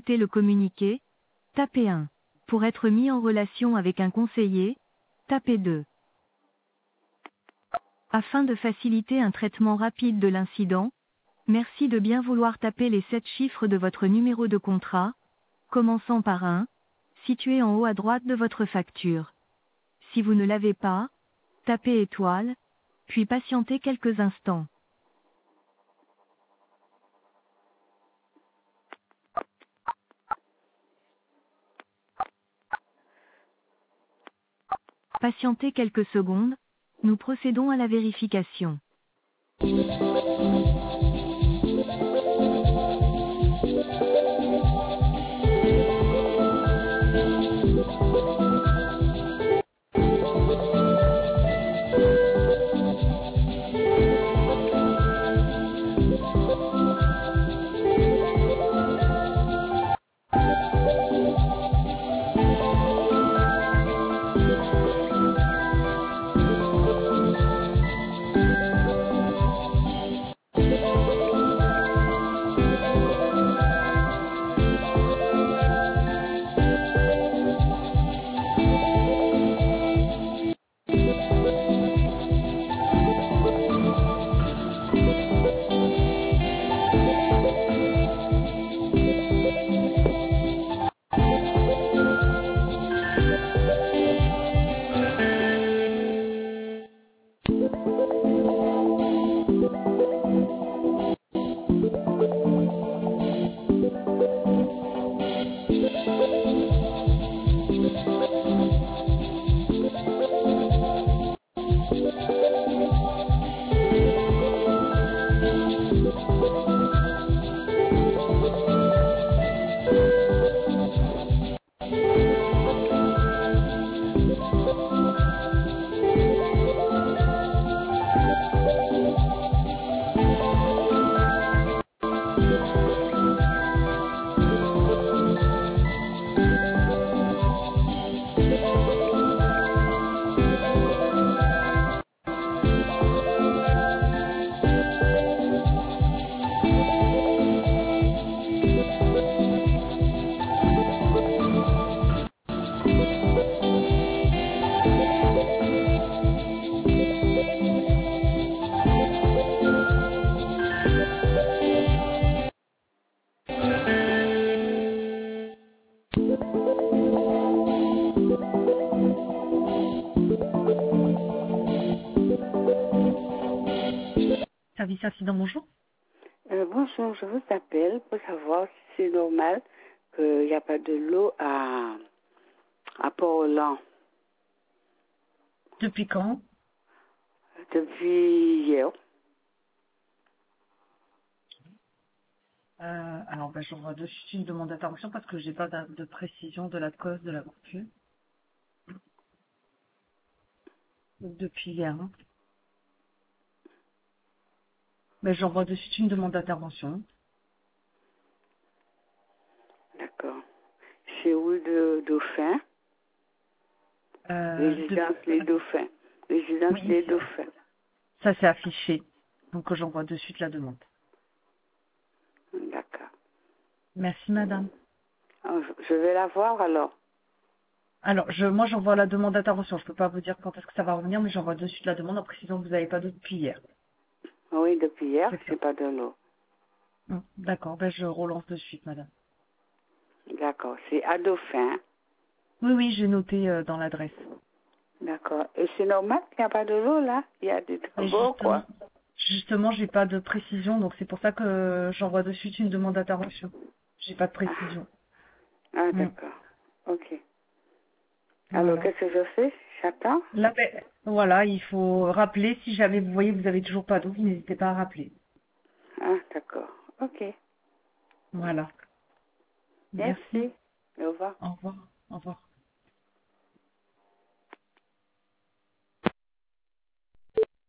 écouter le communiqué, tapez 1. Pour être mis en relation avec un conseiller, tapez 2. Afin de faciliter un traitement rapide de l'incident, merci de bien vouloir taper les 7 chiffres de votre numéro de contrat, commençant par 1, situé en haut à droite de votre facture. Si vous ne l'avez pas, tapez étoile, puis patientez quelques instants. Patientez quelques secondes, nous procédons à la vérification. Service accident, bonjour. Bonjour, je vous appelle pour savoir si c'est normal qu'il n'y a pas de l'eau à Port-Hollande. Depuis quand? Depuis hier. Alors, j'envoie de suite une demande d'intervention parce que j'ai pas de précision de la cause de la coupure. Depuis hier. Hein. J'envoie de suite une demande d'intervention. D'accord. C'est où de Dauphin? Résidence Les Dauphins. Résidence Oui, Les Dauphins. ça c'est affiché. Donc j'envoie de suite la demande. D'accord. Merci madame. Je vais la voir alors. Alors, moi j'envoie la demande d'intervention. Je peux pas vous dire quand est-ce que ça va revenir, mais j'envoie de suite la demande en précisant que vous n'avez pas d'eau depuis hier. Oui, depuis hier, c'est pas de l'eau. D'accord, je relance de suite madame. D'accord, c'est à Dauphin. Oui, j'ai noté dans l'adresse. D'accord. Et c'est normal qu'il n'y a pas de l'eau là? Il y a des travaux, quoi. Justement, j'ai pas de précision, donc c'est pour ça que j'envoie de suite une demande d'intervention. J'ai pas de précision. Ah, d'accord. Ok. Voilà. Alors, qu'est-ce que je fais? J'attends? Là, voilà, il faut rappeler. Si jamais vous voyez que vous avez toujours pas d'eau, vous n'hésitez pas à rappeler. Ah, d'accord. Ok. Voilà. Merci. Au revoir. Au revoir. Au revoir.